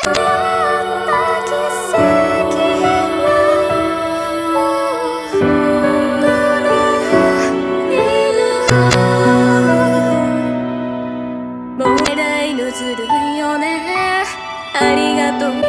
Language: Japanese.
奇跡はもうもうないのずるいよね。ありがとう。